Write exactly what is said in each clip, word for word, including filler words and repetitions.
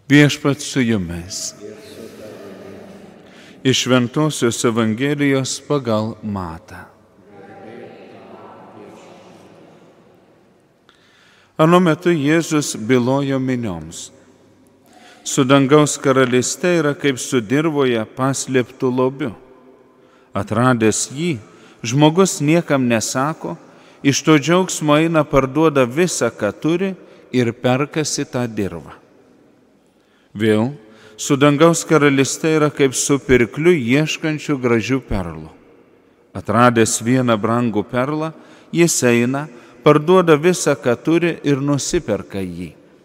Viešpats su jumis. Iš Šventosios Evangelijos pagal Matą. Anu metu Jėzus bylojo minioms. Su dangaus karalyste yra kaip su dirvoje paslėptų lobiu. Atradęs jį, žmogus niekam nesako, iš to džiaugsmo eina parduoda visą, ką turi ir perkasi tą dirvą. Vėl, su dangaus karalyste yra kaip su pirkliu ieškančiu gražių perlų. Atradęs vieną brangų perlą, jis eina, parduoda visą, ką turi ir nusiperka jį.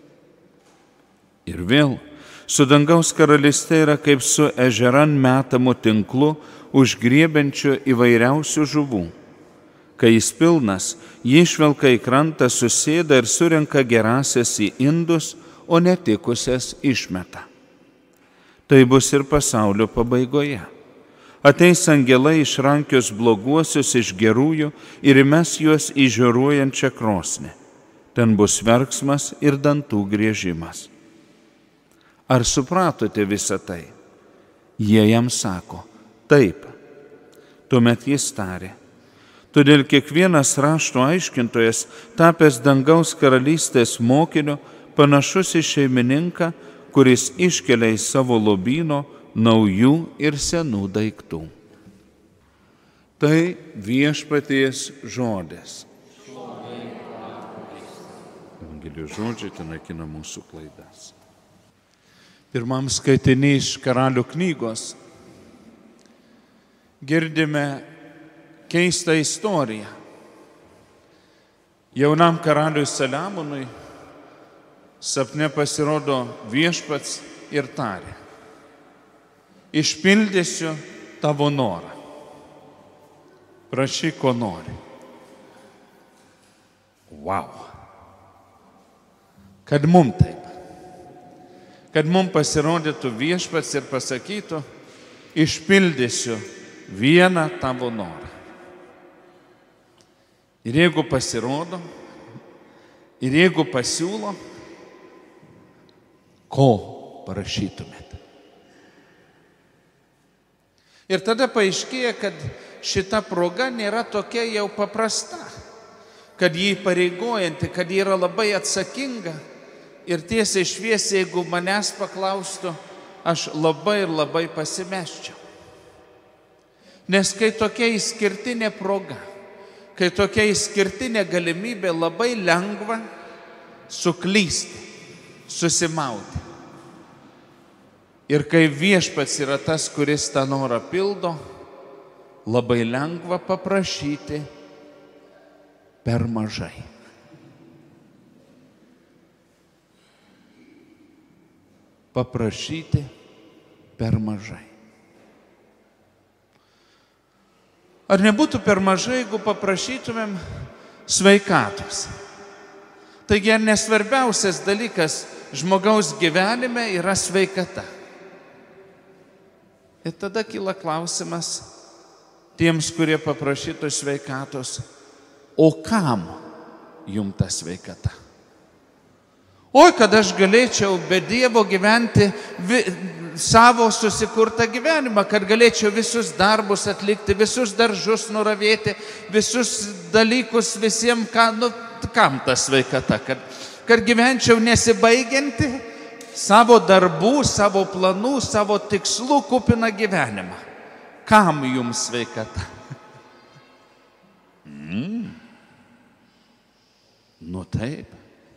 Ir vėl, su dangaus karalyste yra kaip su ežeran metamu tinklu užgriebiančiu įvairiausių žuvų. Kai jis pilnas, jį išvelka į krantą, susėda ir surenka gerasias į indus, o netikusias išmeta. Tai bus ir pasaulio pabaigoje. Ateis angelai išrankios bloguosius iš gerųjų ir įmes juos į žioruojančią krosnį. Ten bus verksmas ir dantų griežimas. Ar supratote visą tai? Jie jam sako, taip. Tuomet jis tarė. Todėl kiekvienas rašto aiškintojas, tapęs dangaus karalystės mokiniu, panašus į šeimininką, kuris iškelia į savo lobyno naujų ir senų daiktų. Tai viešpaties žodis. Evangelijos žodžiai ten naikina mūsų klaidas. Pirmam skaitinį iš Karalių knygos girdime keistą istoriją. Jaunam karaliui Saliamonui sapne pasirodo viešpats ir tarė, išpildysiu tavo norą. Prašyk, ko nori. Wow. Kad mum taip. Kad mum pasirodytų viešpats ir pasakytų, išpildysiu vieną tavo norą. Ir jeigu pasirodo, ir jeigu pasiūlo, ko parašytumėt. Ir tada paaiškėja, kad šita proga nėra tokia jau paprasta, kad jį pareigojanti, kad jį yra labai atsakinga. Ir tiesiai šviesiai, jeigu manęs paklaustų, aš labai ir labai pasimesčiau. Nes kai tokia išskirtinė proga, kai tokia išskirtinė galimybė, labai lengva suklysti, susimauti. Ir kai viešpats yra tas, kuris tą norą pildo, labai lengva paprašyti per mažai. Paprašyti per mažai. Ar nebūtų per mažai, jeigu paprašytumėm sveikatos? Taigi, ar nesvarbiausias dalykas žmogaus gyvenime yra sveikata? Ir tada kyla klausimas tiems, kurie paprašytų sveikatos, o kam jum ta sveikata? Oi, kad aš galėčiau be Dievo gyventi vi, savo susikurtą gyvenimą, kad galėčiau visus darbus atlikti, visus daržus nuravėti, visus dalykus visiems, ką, nu, kam ta sveikata, kad, kad gyvenčiau nesibaigianti savo darbų, savo planų, savo tikslų kupiną gyvenimą. Kam jums sveikata? Mm. Nu taip.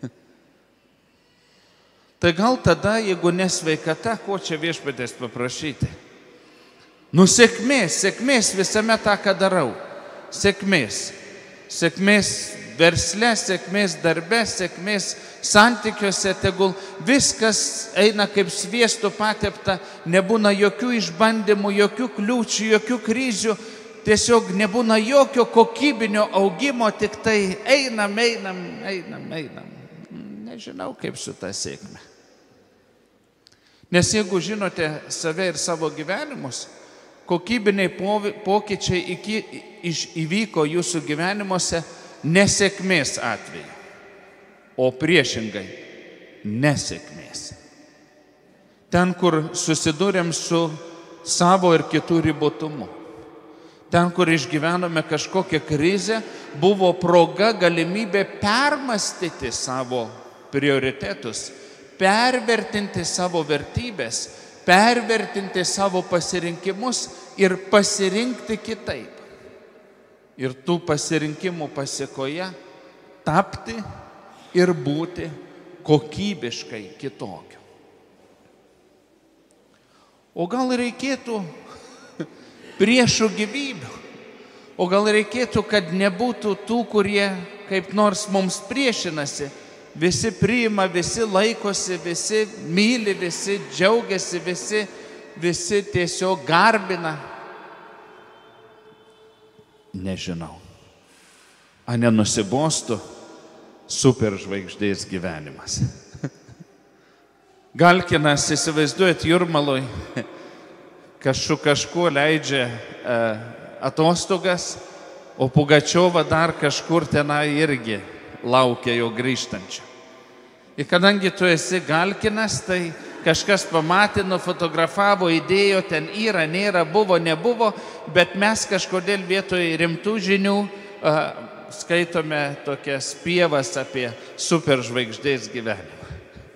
Tai gal tada, jeigu nesveikata, ko čia viešpatės paprašyti? Nu sėkmės, sėkmės visame tą, ką darau. Sėkmės. Sėkmės versle, sėkmės darbe, sėkmės santykiuose, tegul viskas eina kaip sviestu patepta, nebūna jokių išbandymų, jokių kliūčių, jokių krizių, tiesiog nebūna jokio kokybinio augimo, tik tai einam, einam, einam, einam. Nežinau, kaip su tą sėkmę. Nes jeigu žinote save ir savo gyvenimus, kokybiniai pokyčiai iki, iš, įvyko jūsų gyvenimuose nesėkmės atveju, o priešingai nesėkmės. ten, kur susidūrėm su savo ir kitų ribotumu. Ten, kur išgyvenome kažkokią krizę, buvo proga, galimybė permastyti savo prioritetus, pervertinti savo vertybės, pervertinti savo pasirinkimus ir pasirinkti kitaip. Ir tų pasirinkimų pasėkoje tapti ir būti kokybiškai kitokiu. O gal reikėtų priešų gyvybių, o gal reikėtų, kad nebūtų tų, kurie kaip nors mums priešinasi, visi priima, visi laikosi, visi myli, visi džiaugiasi, visi, visi tiesiog garbina. Nežinau. A nenusibostų superžvaigždės gyvenimas. Galkinas, įsivaizduojat, Jūrmaloj kažku kažkuo leidžia e, atostogas, o Pugačiova dar kažkur tenai irgi laukia jo grįžtančio. Ir kadangi tu esi Galkinas, tai kažkas pamatė, nufotografavo, įdėjo, ten yra, nėra, buvo, nebuvo, bet mes kažkodėl vietoj rimtų žinių e, skaitome tokias pievas apie superžvaigždės gyvenimą.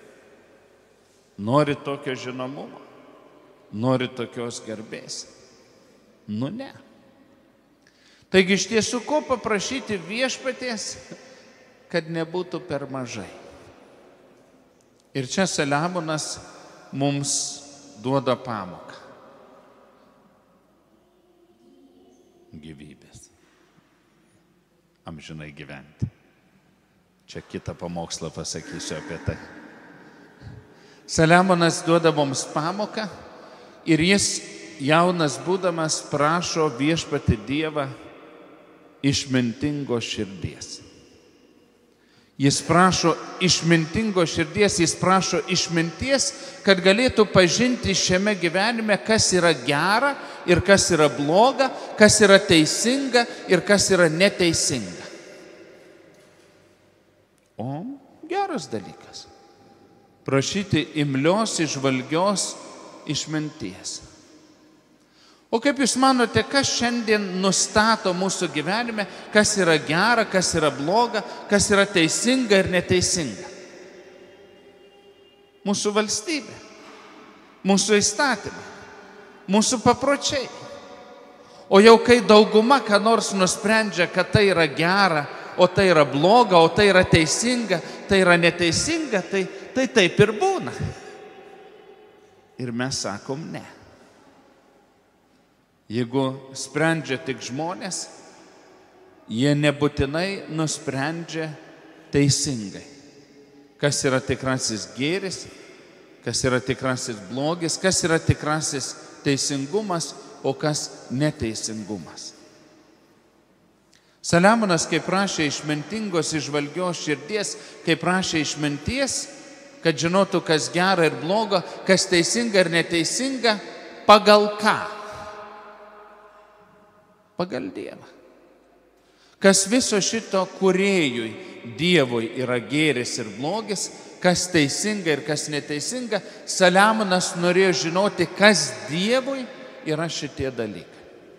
Nori tokio žinomumo? Nori tokios garbės? Nu ne. Taigi iš tiesų, ko paprašyti viešpaties, kad nebūtų per mažai. Ir čia Saliamonas mums duoda pamoką. Gyvybės. Amžinai gyventi. Čia kitą pamokslą pasakysiu apie tai. Saliamonas duoda mums pamoką ir jis, jaunas būdamas, prašo viešpatį Dievą išmintingos širdies. Jis prašo išmintingos širdies, jis prašo išminties, kad galėtų pažinti šiame gyvenime, kas yra gera ir kas yra bloga, kas yra teisinga ir kas yra neteisinga. O geras dalykas. Prašyti imlios, įžvalgios išminties. O kaip jūs manote, kas šiandien nustato mūsų gyvenime, kas yra gera, kas yra bloga, kas yra teisinga ir neteisinga? Mūsų valstybė, mūsų įstatymai, mūsų papročiai. O jau kai dauguma ką nors nusprendžia, kad tai yra gera, o tai yra bloga, o tai yra teisinga, tai yra neteisinga, tai, tai taip ir būna. Ir mes sakom ne. Jeigu sprendžia tik žmonės, jie nebūtinai nusprendžia teisingai. Kas yra tikrasis gėris, kas yra tikrasis blogis, kas yra tikrasis teisingumas, o kas neteisingumas. Saliamonas, kaip prašė išmintingos, įžvalgios širdies, kaip prašė išminties, kad žinotų, kas gera ir bloga, kas teisinga ir neteisinga, pagal ką? Pagal Dievą. Kas viso šito kūrėjui, Dievui, yra gėris ir blogis, kas teisinga ir kas neteisinga, Saliamonas norėjo žinoti, kas Dievui yra šitie dalykai.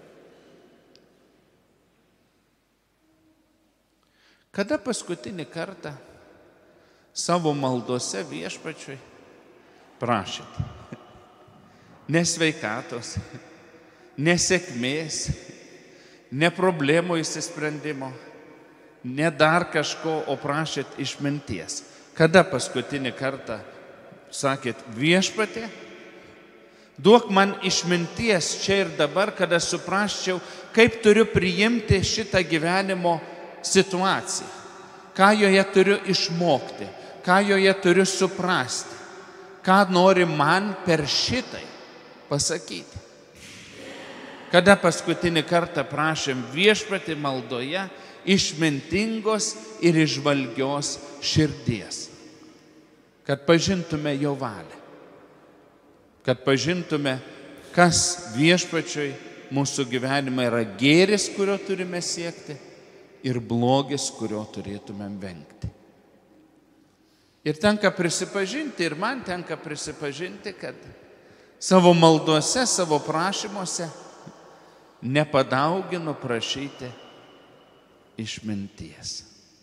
Kada paskutinį kartą savo maldose viešpačiui prašėte? Ne sveikatos, ne sėkmės, ne problemų įsisprendimo, ne dar kažko, o prašėt išminties. Kada paskutinį kartą sakėt, viešpatie, duok man išminties čia ir dabar, kada suprasčiau, kaip turiu priimti šitą gyvenimo situaciją, ką joje turiu išmokti, ką joje turiu suprasti, ką nori man per šitai pasakyti. Kada paskutinį kartą prašėm viešpatį maldoje išmintingos ir įžvalgios širdies, kad pažintume jo valią, kad pažintume, kas viešpačiui mūsų gyvenime yra gėris, kurio turime siekti, ir blogis, kurio turėtumėm vengti. Ir tenka prisipažinti, ir man tenka prisipažinti, kad savo maldose, savo prašymuose nepadauginu prašyti išminties.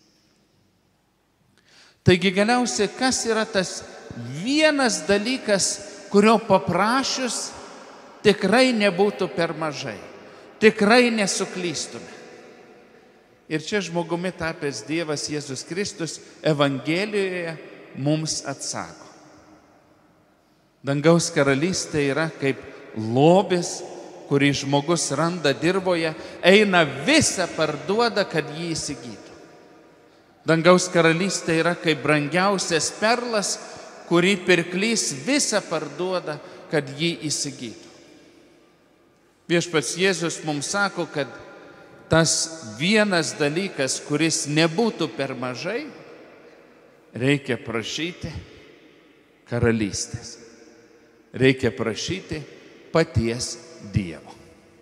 Taigi galiausiai, kas yra tas vienas dalykas, kurio paprašius tikrai nebūtų per mažai, tikrai nesuklystume. Ir čia žmogumi tapęs Dievas Jėzus Kristus Evangelijoje mums atsako. Dangaus karalystė yra kaip lobis, kurį žmogus randa dirvoje, eina visą parduoda, kad jį įsigytų. Dangaus karalystė yra kaip brangiausias perlas, kurį pirklys visą parduoda, kad jį įsigytų. Viešpats Jėzus mums sako, kad tas vienas dalykas, kuris nebūtų per mažai, reikia prašyti karalystės. Reikia prašyti paties Dievo.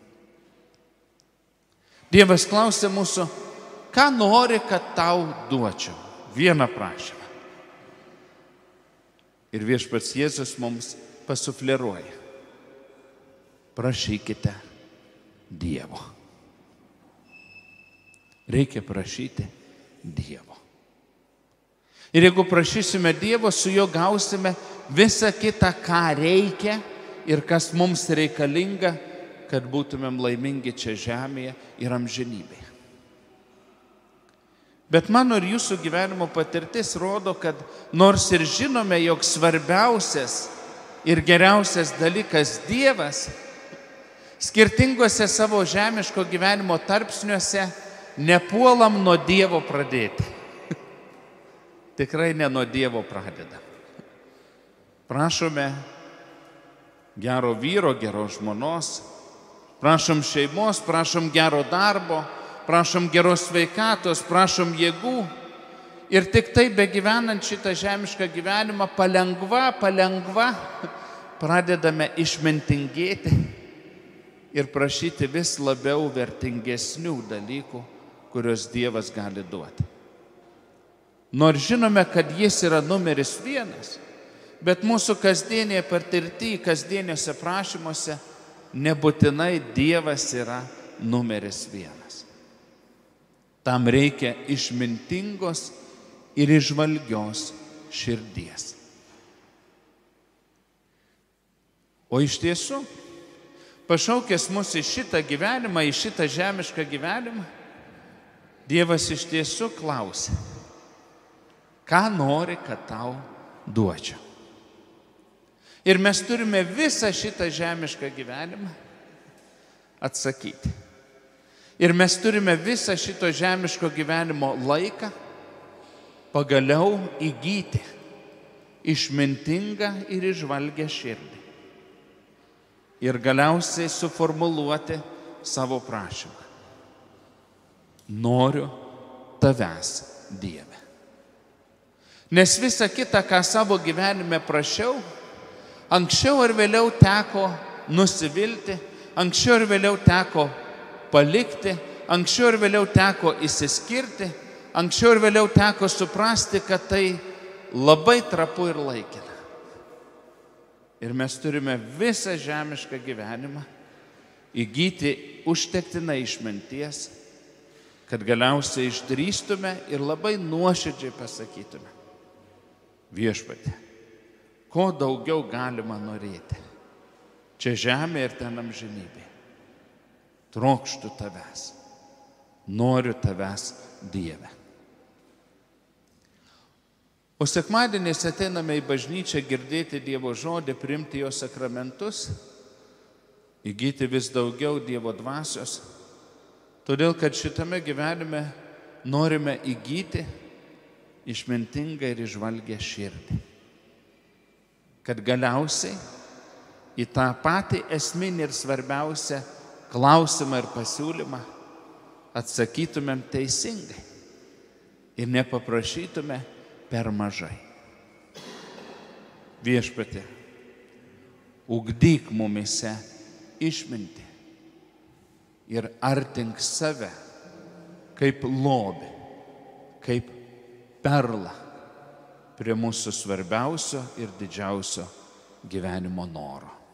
Dievas klausia mūsų, ką nori, kad tau duočiau? Vieną prašymą. Ir viešpats Jėzus mums pasufleruoja. Prašykite Dievo. Reikia prašyti Dievo. Ir jeigu prašysime Dievo, su juo gausime visą kitą, ką reikia ir kas mums reikalinga, kad būtumėm laimingi čia žemėje ir amžinybėje. Bet mano ir jūsų gyvenimo patirtis rodo, kad nors ir žinome, jog svarbiausias ir geriausias dalykas Dievas, skirtingose savo žemiško gyvenimo tarpsniuose nepuolam nuo Dievo pradėti. Tikrai ne nuo Dievo pradedam. Prašome gero vyro, geros žmonos, prašom šeimos, prašom gero darbo, prašom geros sveikatos, prašom jėgų. Ir tik tai begyvenant šitą žemišką gyvenimą palengva, palengva pradedame išmintingėti ir prašyti vis labiau vertingesnių dalykų, kuriuos Dievas gali duoti. Nors žinome, kad jis yra numeris vienas, bet mūsų kasdienėje patirtyje, kasdieniuose prašymuose nebūtinai Dievas yra numeris vienas. Tam reikia išmintingos ir išvalgios širdies. O iš tiesų, pašaukęs mus į šitą gyvenimą, į šitą žemišką gyvenimą, Dievas iš tiesų klausia, ką nori, kad tau duočiau. Ir mes turime visą šitą žemišką gyvenimą atsakyti. Ir mes turime visą šito žemiško gyvenimo laiką pagaliau įgyti išmintingą ir išvalgią širdį. Ir galiausiai suformuluoti savo prašymą. Noriu tavęs, Dieve. Nes visa kita, ką savo gyvenime prašiau, anksčiau ar vėliau teko nusivilti, anksčiau ar vėliau teko palikti, anksčiau ar vėliau teko išsiskirti, anksčiau ar vėliau teko suprasti, kad tai labai trapu ir laikina. Ir mes turime visą žemišką gyvenimą įgyti užtektinai išminties, kad galiausiai išdrįstume ir labai nuoširdžiai pasakytume, Viešpatie, ko daugiau galima norėti? Čia žemė ir ten amžinybė. Trokštu tavęs. Noriu tavęs, Dieve. O sekmadieniais ateiname į bažnyčią girdėti Dievo žodį, priimti jo sakramentus, įgyti vis daugiau Dievo dvasios, todėl kad šitame gyvenime norime įgyti išmintingą ir išvalgią širdį. Kad galiausiai į tą patį esminį ir svarbiausią klausimą ir pasiūlymą atsakytumėm teisingai ir nepaprašytume per mažai. Viešpatie, ugdyk mumyse išmintį ir artink save kaip lobį, kaip perlą prie mūsų svarbiausio ir didžiausio gyvenimo noro.